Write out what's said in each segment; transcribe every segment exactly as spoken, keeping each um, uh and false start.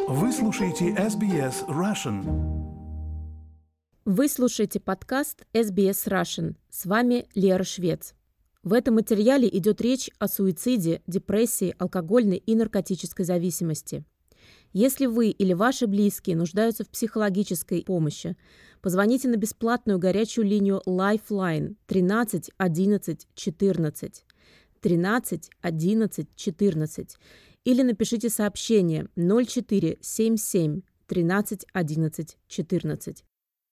Вы слушаете эс би эс Russian. Вы слушаете подкаст эс би эс Russian. С вами Лера Швец. В этом материале идет речь о суициде, депрессии, алкогольной и наркотической зависимости. Если вы или ваши близкие нуждаются в психологической помощи, позвоните на бесплатную горячую линию Lifeline тринадцать одиннадцать четырнадцать тринадцать одиннадцать четырнадцать или напишите сообщение ноль четыре семь семь тринадцать одиннадцать четырнадцать.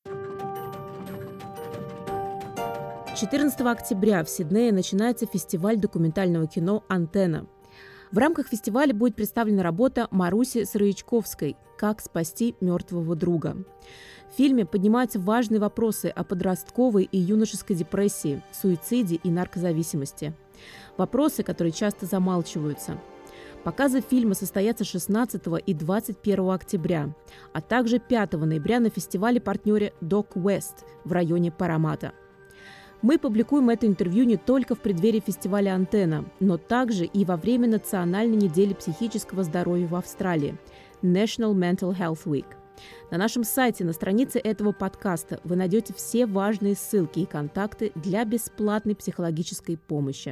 четырнадцатого октября в Сиднее начинается фестиваль документального кино «Антенна». В рамках фестиваля будет представлена работа Маруси Сыроячковской «Как спасти мертвого друга». В фильме поднимаются важные вопросы о подростковой и юношеской депрессии, суициде и наркозависимости. Вопросы, которые часто замалчиваются. Показы фильма состоятся шестнадцатого и двадцать первого октября, а также пятого ноября на фестивале-партнере Dock West в районе Парамата. Мы публикуем это интервью не только в преддверии фестиваля «Антенна», но также и во время Национальной недели психического здоровья в Австралии – National Mental Health Week. На нашем сайте, на странице этого подкаста вы найдете все важные ссылки и контакты для бесплатной психологической помощи.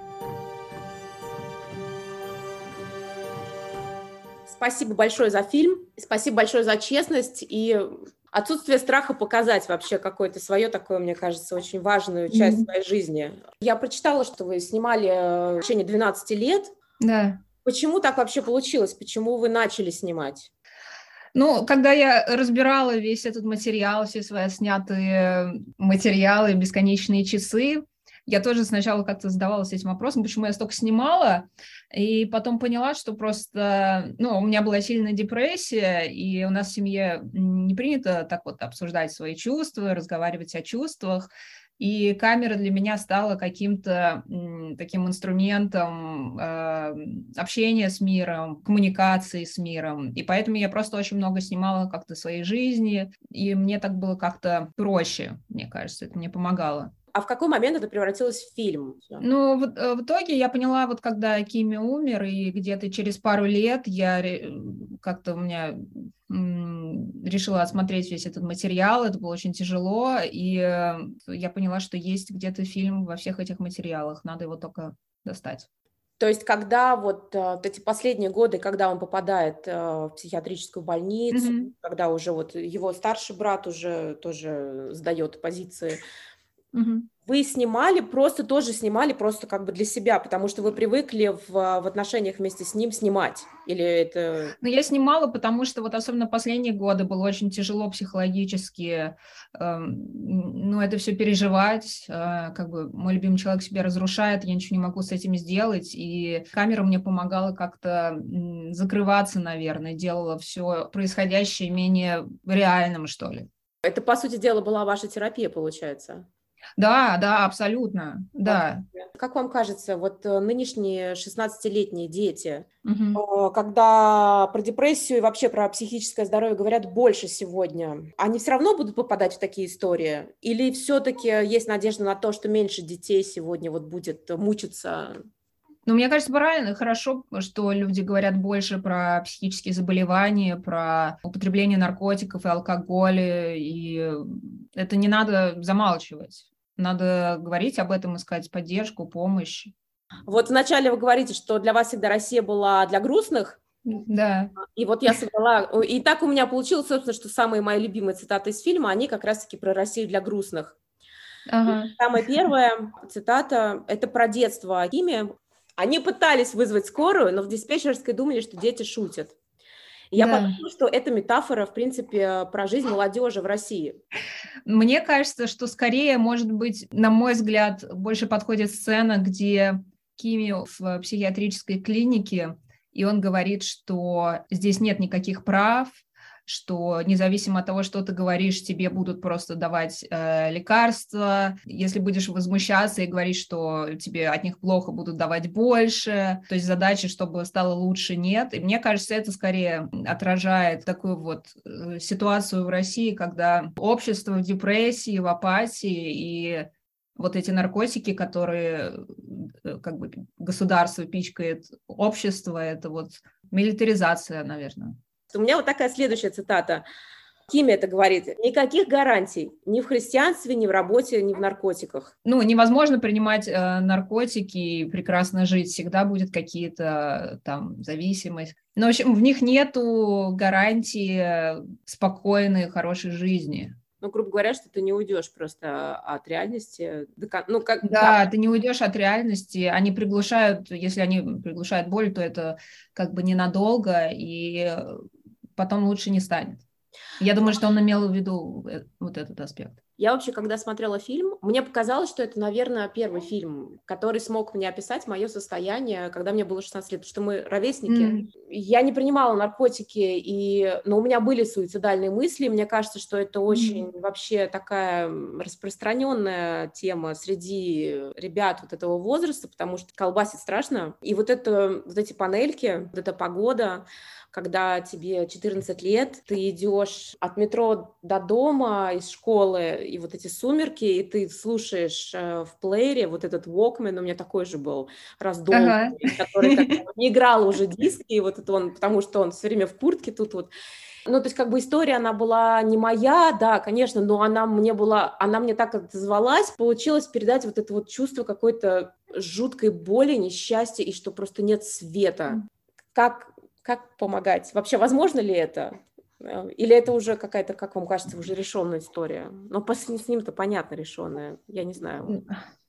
Спасибо большое за фильм, спасибо большое за честность и отсутствие страха показать вообще какое-то свое такое, мне кажется, очень важную часть mm-hmm. своей жизни. Я прочитала, что вы снимали в течение двенадцати лет. Да. Почему так вообще получилось? Почему вы начали снимать? Ну, когда я разбирала весь этот материал, все свои снятые материалы, бесконечные часы, я тоже сначала как-то задавалась этим вопросом, почему я столько снимала, и потом поняла, что просто, ну, у меня была сильная депрессия, и у нас в семье не принято так вот обсуждать свои чувства, разговаривать о чувствах, и камера для меня стала каким-то м, таким инструментом э, общения с миром, коммуникации с миром, и поэтому я просто очень много снимала как-то своей жизни, и мне так было как-то проще, мне кажется, это мне помогало. А в какой момент это превратилось в фильм? Ну, в, в итоге я поняла, вот когда Кими умер, и где-то через пару лет я как-то у меня м, решила осмотреть весь этот материал, это было очень тяжело, и я поняла, что есть где-то фильм во всех этих материалах, надо его только достать. То есть, когда вот, вот эти последние годы, когда он попадает в психиатрическую больницу, mm-hmm. когда уже вот его старший брат уже тоже сдает позиции, Угу. вы снимали, просто тоже снимали просто как бы для себя, потому что вы привыкли в, в отношениях вместе с ним снимать? Или это... Ну, я снимала, потому что вот особенно последние годы было очень тяжело психологически, э, ну, это все переживать, э, как бы мой любимый человек себя разрушает, я ничего не могу с этим сделать, и камера мне помогала как-то м, закрываться, наверное, делала все происходящее менее реальным, что ли. Это, по сути дела, была ваша терапия, получается? Да, да, абсолютно, да. Как вам кажется, вот нынешние шестнадцатилетние дети, угу. когда про депрессию и вообще про психическое здоровье говорят больше сегодня, они все равно будут попадать в такие истории? Или все-таки есть надежда на то, что меньше детей сегодня вот будет мучиться? Ну, мне кажется, правильно, хорошо, что люди говорят больше про психические заболевания, про употребление наркотиков и алкоголя, и это не надо замалчивать. Надо говорить об этом, искать поддержку, помощь. Вот вначале вы говорите, что для вас всегда Россия была для грустных. Да. И вот я собрала... И так у меня получилось, собственно, что самые мои любимые цитаты из фильма, они как раз-таки про Россию для грустных. Ага. Самая первая цитата – это про детство Кими. Они пытались вызвать скорую, но в диспетчерской думали, что дети шутят. И я да. подумала, что это метафора, в принципе, про жизнь молодежи в России. Мне кажется, что скорее, может быть, на мой взгляд, больше подходит сцена, где Кими в психиатрической клинике, и он говорит, что здесь нет никаких прав, что независимо от того, что ты говоришь, тебе будут просто давать э, лекарства. Если будешь возмущаться и говорить, что тебе от них плохо, будут давать больше. То есть задачи, чтобы стало лучше, нет. И мне кажется, это скорее отражает такую вот э, ситуацию в России, когда общество в депрессии, в апатии, и вот эти наркотики, которые как бы государство пичкает общество, это вот милитаризация, наверное. У меня вот такая следующая цитата. Кими это говорит: никаких гарантий ни в христианстве, ни в работе, ни в наркотиках. Ну, невозможно принимать э, наркотики и прекрасно жить. Всегда будет какие-то там зависимость. Но, в общем, в них нету гарантии спокойной, хорошей жизни. Ну, грубо говоря, что ты не уйдешь просто от реальности. Ну, как, да, да, ты не уйдешь от реальности. Они приглушают, если они приглушают боль, то это как бы ненадолго, и потом лучше не станет. Я думаю, что он имел в виду вот этот аспект. Я вообще, когда смотрела фильм, мне показалось, что это, наверное, первый фильм, который смог мне описать мое состояние, когда мне было шестнадцать лет, потому что мы ровесники. Mm. Я не принимала наркотики, и... но у меня были суицидальные мысли. Мне кажется, что это очень mm. вообще такая распространенная тема среди ребят вот этого возраста, потому что колбасит страшно. И вот, это, вот эти панельки, вот эта погода, когда тебе четырнадцать лет, ты идешь от метро до дома, из школы, и вот эти сумерки, и ты слушаешь э, в плеере вот этот Walkman, у меня такой же был, раздолбанный, ага. который как, не играл уже диски, и вот это он, потому что он все время в куртке тут вот. Ну, то есть, как бы история, она была не моя, да, конечно, но она мне была, она мне так отозвалась, получилось передать вот это вот чувство какой-то жуткой боли, несчастья, и что просто нет света. Как Как помогать? Вообще, возможно ли это? Или это уже какая-то, как вам кажется, уже решенная история? Но с ним-то понятно решенная, я не знаю.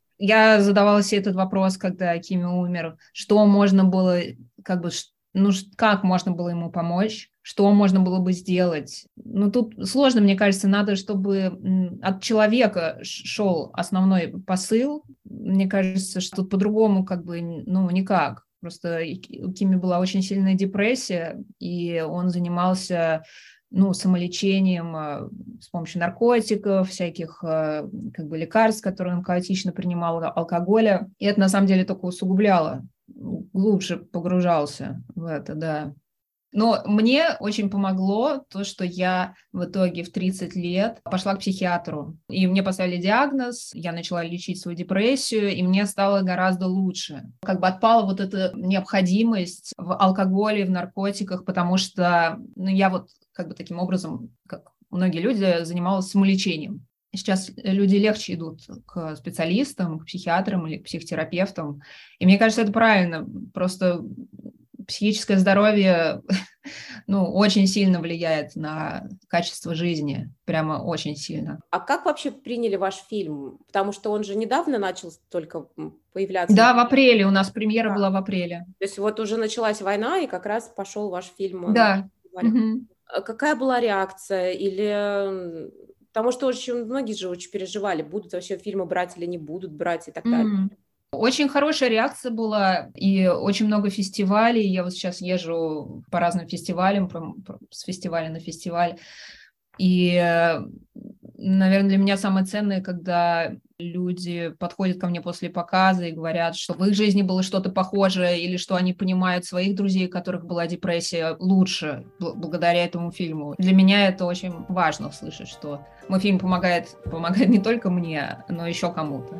Я задавала себе этот вопрос, когда Кими умер. Что можно было, как бы, ну, как можно было ему помочь? Что можно было бы сделать? Ну, тут сложно, мне кажется, надо, чтобы от человека шел основной посыл. Мне кажется, что тут по-другому, как бы, ну, никак. Просто у Кими была очень сильная депрессия, и он занимался, ну, самолечением с помощью наркотиков, всяких как бы лекарств, которые он хаотично принимал, алкоголя. И это, на самом деле, только усугубляло, глубже погружался в это, да. Но мне очень помогло то, что я в итоге в тридцать лет пошла к психиатру. И мне поставили диагноз, я начала лечить свою депрессию, и мне стало гораздо лучше. Как бы отпала вот эта необходимость в алкоголе, в наркотиках, потому что ну, я вот как бы таким образом, как многие люди, занималась самолечением. Сейчас люди легче идут к специалистам, к психиатрам или к психотерапевтам. И мне кажется, это правильно. Просто психическое здоровье, ну, очень сильно влияет на качество жизни, прямо очень сильно. А как вообще приняли ваш фильм? Потому что он же недавно начал только появляться. Да, в апреле, у нас премьера да. была в апреле. То есть вот уже началась война, и как раз пошел ваш фильм. Да. Угу. Какая была реакция? Или... Потому что очень многие же очень переживали, будут вообще фильмы брать или не будут брать и так далее. Mm. Очень хорошая реакция была, и очень много фестивалей. Я вот сейчас езжу по разным фестивалям, с фестиваля на фестиваль. И, наверное, для меня самое ценное, когда люди подходят ко мне после показа и говорят, что в их жизни было что-то похожее, или что они понимают своих друзей, у которых была депрессия, лучше благодаря этому фильму. Для меня это очень важно услышать, что мой фильм помогает, помогает не только мне, но еще кому-то.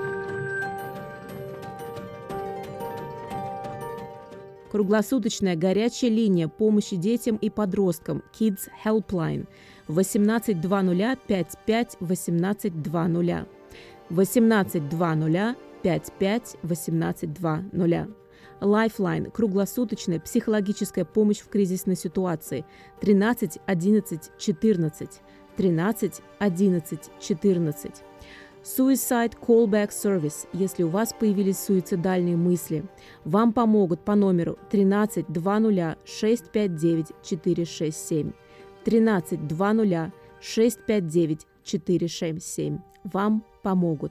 Круглосуточная горячая линия помощи детям и подросткам Kids Helpline восемнадцать двадцать пятьдесят пять восемнадцать двадцать восемнадцать двадцать пятьдесят пять восемнадцать двадцать. Lifeline – круглосуточная психологическая помощь в кризисной ситуации тринадцать одиннадцать четырнадцать тринадцать одиннадцать четырнадцать. Suicide Callback Service, если у вас появились суицидальные мысли. Вам помогут по номеру тринадцать двадцать шесть пять девять четыре шесть семь. тринадцать двадцать шесть пять девять четыре шесть семь. Вам помогут.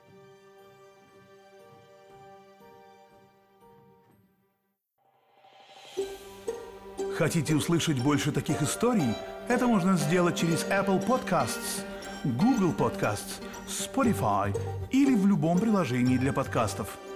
Хотите услышать больше таких историй? Это можно сделать через Apple Podcasts, Google Podcasts, Spotify или в любом приложении для подкастов.